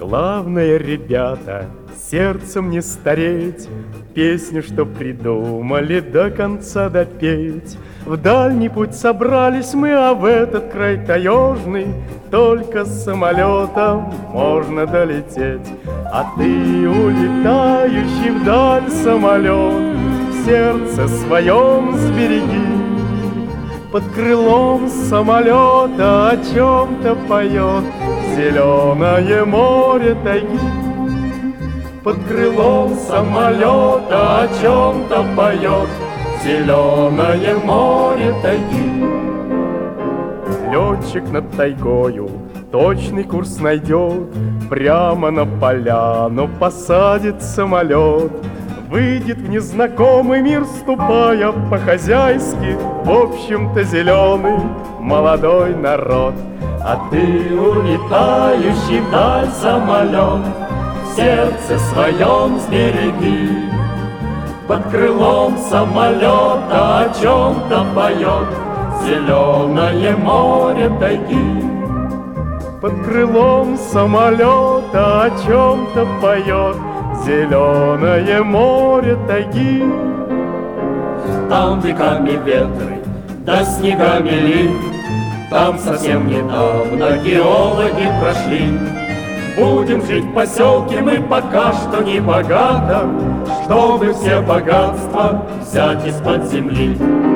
Главное, ребята, сердцем не стареть, песню, что придумали, до конца допеть. В дальний путь собрались мы, а в этот край таежный только с самолетом можно долететь. А ты, улетающий вдаль самолет, в сердце своем сбереги. Под крылом самолета о чем-то поет зеленое море тайги. Под крылом самолета о чем-то поет зеленое море тайги. Летчик над тайгою точный курс найдет, прямо на поляну посадит самолет. Выйдет в незнакомый мир, ступая по-хозяйски, в общем-то зеленый молодой народ. А ты, улетающий вдаль самолет, в сердце своем сбереги. Под крылом самолета о чем-то поет зеленое море тайги. Под крылом самолета о чем-то поет зеленое море тайги. Там веками ветры, да снегами лин, там совсем недавно геологи прошли. Будем жить в поселке мы пока что не богато, чтобы все богатства взять из-под земли.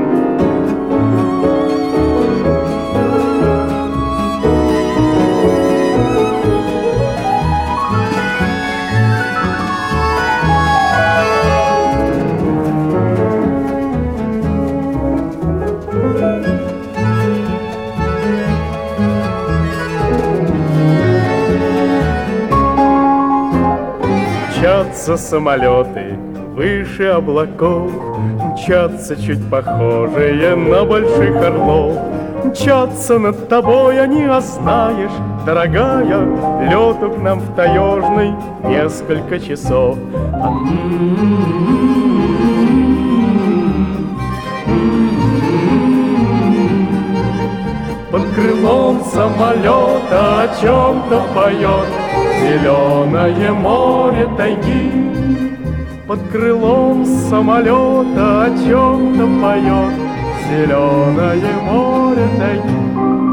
Мчатся самолеты выше облаков, мчатся чуть похожие на больших орлов. Мчатся над тобой они, а знаешь, дорогая, лету к нам в таежный несколько часов. Под крылом самолета о чем-то поет зеленое море тайги. Под крылом самолета о чем-то поет зеленое море тайги.